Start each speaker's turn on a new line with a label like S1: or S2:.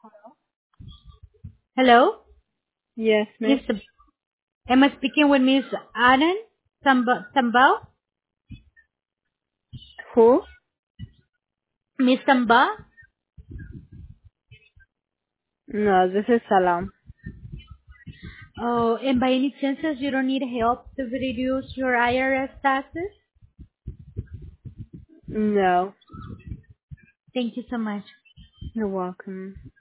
S1: Hello?
S2: Yes, miss.
S1: Miss, am I speaking with Miss Annan Tambao?
S2: Who?
S1: Miss Tamba?
S2: No, this is Salam.
S1: Oh, and by any chances you don't need help to reduce your IRS taxes?
S2: No,
S1: Thank you so much.
S2: you're welcome.